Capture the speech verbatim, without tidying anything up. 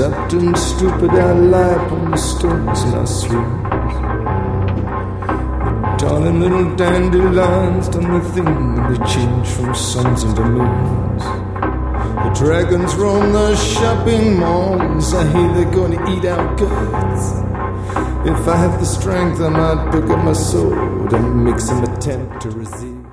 Except and stupid I lie upon the stones and I swoon. Darling little dandelions done the thing and they change from suns into moons. The dragons roam the shopping malls. I hear they're gonna eat our guts. If I had the strength I might pick up my sword and make some attempt to resist.